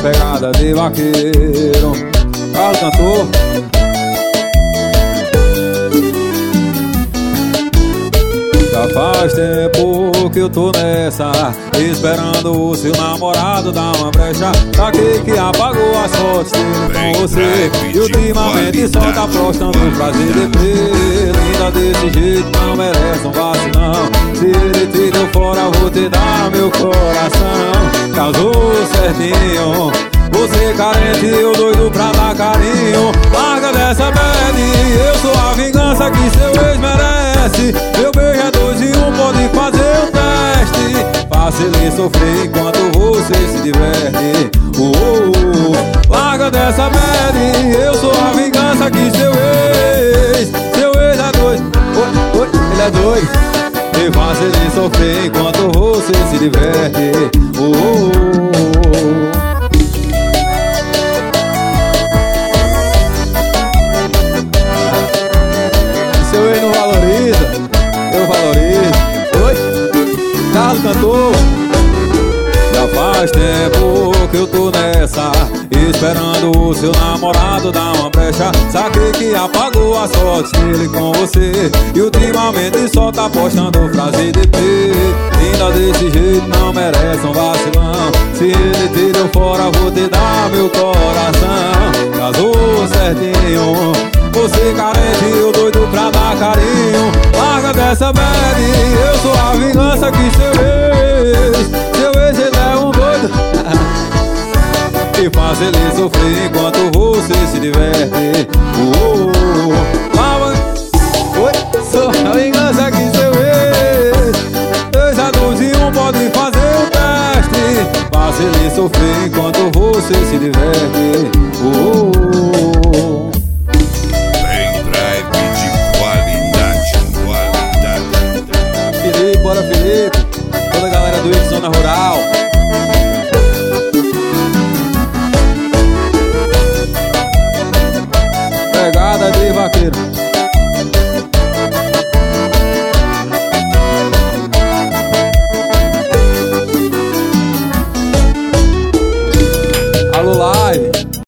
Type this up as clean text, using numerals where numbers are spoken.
pegada de vaqueiro. Carlos cantor. Já faz tempo que eu tô nessa, esperando o seu namorado dar uma brecha. Saquei que apagou as fotos dele com você, e ultimamente só tá postando prazer de ter. Linda desse jeito, não merece um vacilão. Se ele te deu fora, vou te dar meu coração. Casou certinho, você carente, eu doido pra dar carinho. Larga dessa bad, eu sou a vingança que seu ex merece. Meu beijo é 2 em 1, pode fazer o teste. Faça ele sofrer enquanto você se diverte. Larga dessa bad, eu sou a vingança que seu ex é doido. Ele é doido. E faça ele sofrer enquanto você se diverte. Seu ex não valoriza, eu valorizo. Oi, Carlos cantor. Já faz tempo que eu tô nessa, esperando o seu namorado dar uma brecha. Saquei que apagou as fotos dele com você, e ultimamente só tá postando frase de peito. Linda desse jeito, não merece um vacilão. Se ele te deu fora, vou te dar meu coração. Casou certinho, você carente, eu doido pra dar carinho. Larga dessa bad, eu sou a vingança que seu ex ele é um doido. E faz ele sofrer enquanto você se diverte. Oi, sou a vingança que seu ex. 2 a 2 em 1, pode fazer o teste. Faz ele sofrer enquanto você se diverte. Felipe, bora Felipe, toda a galera do Zona Rural.